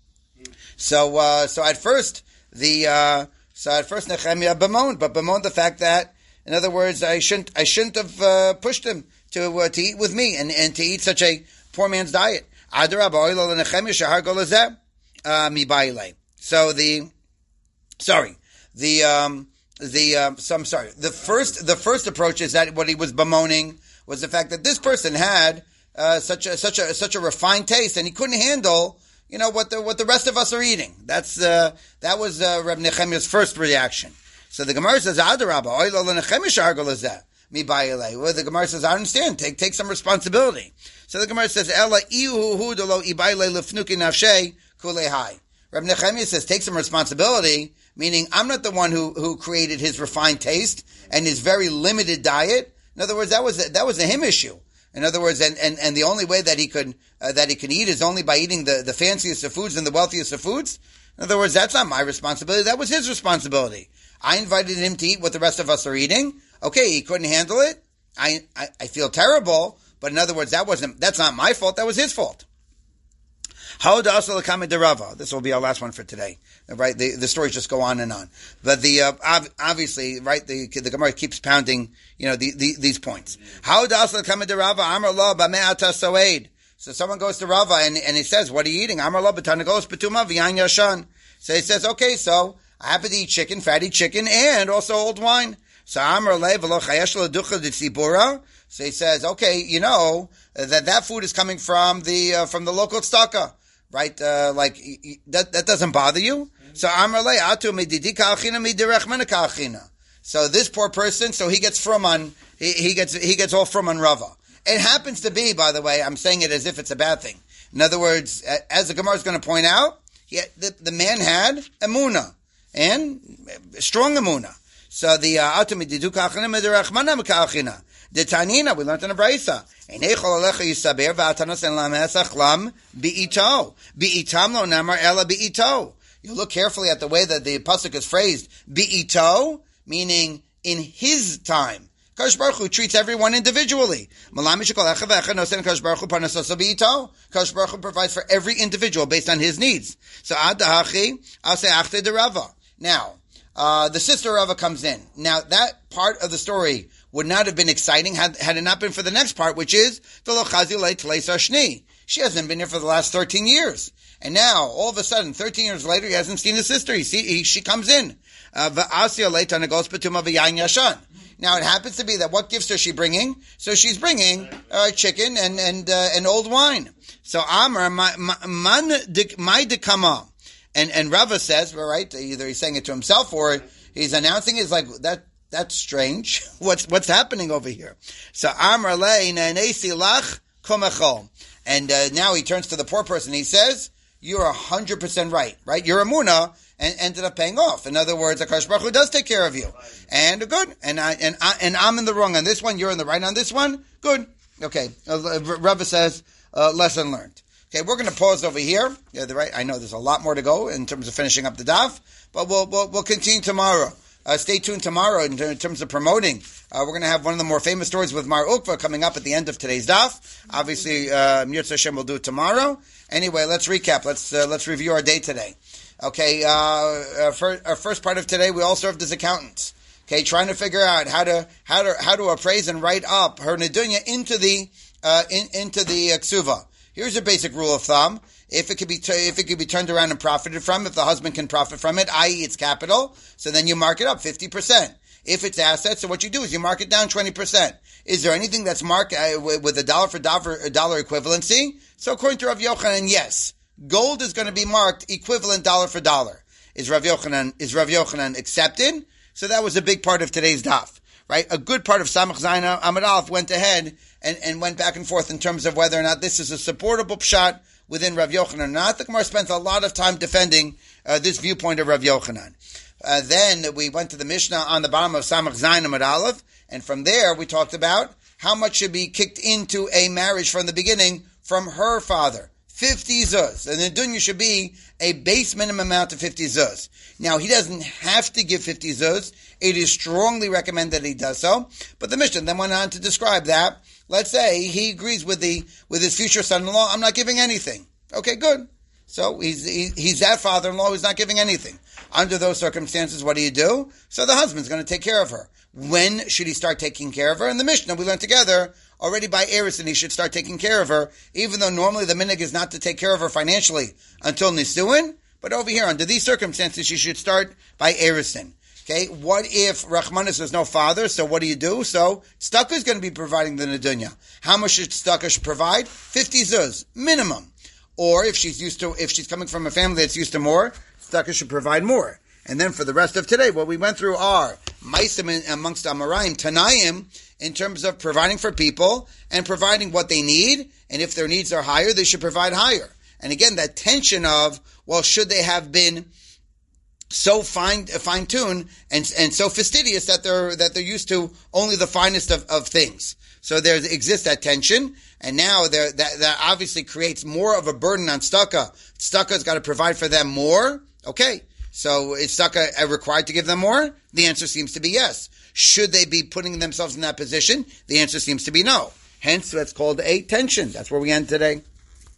So uh, so at first the uh, so at first Nechemia bemoaned, but bemoaned the fact that, in other words, I shouldn't I shouldn't have uh, pushed him to uh, to eat with me and, and to eat such a poor man's diet. Adarab oilo Nechemia shahargo lezeh mibaile. So the sorry the um, the um, so I'm sorry the first the first approach is that what he was bemoaning was the fact that this person had uh, such a such a such a refined taste, and he couldn't handle, you know, what the what the rest of us are eating. That's uh, that was uh, Reb Nechemia's first reaction. So the Gemara says, "Adarabba, oilo lenechemia shargol lezeh mi ba'ilei." Well, the Gemara says, "I understand. Take take some responsibility." So the Gemara says, "Ela ihu hu delo ibailei lefnuki nafshei kulehai." Reb Nechemia says, "Take some responsibility," meaning I'm not the one who who created his refined taste and his very limited diet. In other words, that was a, that was a him issue. In other words, and, and, and the only way that he could uh, that he can eat is only by eating the, the fanciest of foods and the wealthiest of foods. In other words, that's not my responsibility. That was his responsibility. I invited him to eat what the rest of us are eating. Okay, he couldn't handle it. I, I, I feel terrible, but in other words, that wasn't that's not my fault. That was his fault. This will be our last one for today, right? The, the stories just go on and on. But the uh, ob- obviously, right? The the Gemara keeps pounding, you know, the, the, these points. So someone goes to Rava and, and he says, "What are you eating?" So he says, "Okay, so I happen to eat chicken, fatty chicken, and also old wine." So So he says, "Okay, you know that that food is coming from the uh, from the local tzedakah." Right, uh, like, that, that doesn't bother you? So, So this poor person, so he gets from on, he, he gets, he gets all from on Rava. It happens to be, by the way, I'm saying it as if it's a bad thing. In other words, as the Gemara is going to point out, he, the, the man had emunah, and strong emunah. So the, uh, the Tanina, we learned in a Braisa. You look carefully at the way that the pasuk is phrased. Bi'ito, meaning in his time. Kadosh Baruch Hu treats everyone individually. Kadosh Baruch Hu provides for every individual based on his needs. So Adahachi, I'll say Achte de Rava. Now, uh, the sister Rava comes in. Now, that part of the story would not have been exciting had, had it not been for the next part, which is the Lochazi Leit Tleisa Shni. She hasn't been here for the last thirteen years. And now, all of a sudden, thirteen years later, he hasn't seen his sister. He, see, he She comes in. Uh, now, it happens to be that what gifts is she bringing? So she's bringing uh, chicken and and uh, and old wine. So Amar, my dekama. And, and Rava says, well, right, either he's saying it to himself or he's announcing it. It's like, that, that's strange. What's, what's happening over here? So, Amar lei na'nesi lach komechol. And, uh, now he turns to the poor person. He says, you're a hundred percent right, right? Your emunah and ended up paying off. In other words, HaKadosh Baruch Hu does take care of you. And good. And I, and I, and I'm in the wrong on this one. You're in the right on this one. Good. Okay. Uh, Rava says, uh, lesson learned. Okay, we're going to pause over here. Yeah, the right. I know there's a lot more to go in terms of finishing up the daf, but we'll we'll, we'll continue tomorrow. Uh, stay tuned tomorrow in, in terms of promoting. Uh, we're going to have one of the more famous stories with Mar Ukva coming up at the end of today's daf. Obviously, uh, Mirza Hashem will do it tomorrow. Anyway, let's recap. Let's uh, let's review our day today. Okay, uh, our, first, our first part of today, we all served as accountants. Okay, trying to figure out how to how to how to appraise and write up her nedunya into the uh, in, into the uh, ksuva. Here's a basic rule of thumb. If it could be, t- if it could be turned around and profited from, if the husband can profit from it, that is it's capital, so then you mark it up fifty percent. If it's assets, so what you do is you mark it down twenty percent. Is there anything that's marked uh, with a dollar for dollar, dollar equivalency? So according to Rav Yochanan, yes. Gold is going to be marked equivalent dollar for dollar. Is Rav Yochanan, is Rav Yochanan accepted? So that was a big part of today's daf. Right? A good part of Samach Zayin Amud Aleph went ahead and, and went back and forth in terms of whether or not this is a supportable pshat within Rav Yochanan or not. The Gemara spent a lot of time defending uh, this viewpoint of Rav Yochanan. Uh, then we went to the Mishnah on the bottom of Samach Zayin Amud Aleph, and from there we talked about how much should be kicked into a marriage from the beginning from her father. fifty zuz. And the dunya should be a base minimum amount of fifty zuz. Now, he doesn't have to give fifty zuz. It is strongly recommended that he does so. But the Mishnah then went on to describe that. Let's say he agrees with the with his future son-in-law, I'm not giving anything. Okay, good. So he's he, he's that father-in-law who's not giving anything. Under those circumstances, what do you do? So the husband's going to take care of her. When should he start taking care of her? In the Mishnah, we learned together, already by Erison, he should start taking care of her, even though normally the minhag is not to take care of her financially until Nisuin. But over here, under these circumstances, you should start by Erison. Okay, what if Rachmanis has no father? So what do you do? So Tzedakah is going to be providing the nedunya. How much should Tzedakah provide? fifty zuz, minimum. Or if she's used to, if she's coming from a family that's used to more, Tzedakah should provide more. And then for the rest of today, what we went through are Maisim amongst Amoraim, Tanayim, in terms of providing for people and providing what they need. And if their needs are higher, they should provide higher. And again, that tension of, well, should they have been so fine, fine-tuned and, and so fastidious that they're, that they're used to only the finest of, of things. So there exists that tension, and now there that, that obviously creates more of a burden on tzedakah. Tzedakah's got to provide for them more. Okay, so is tzedakah required to give them more? The answer seems to be yes. Should they be putting themselves in that position? The answer seems to be no. Hence, that's called a tension. That's where we end today.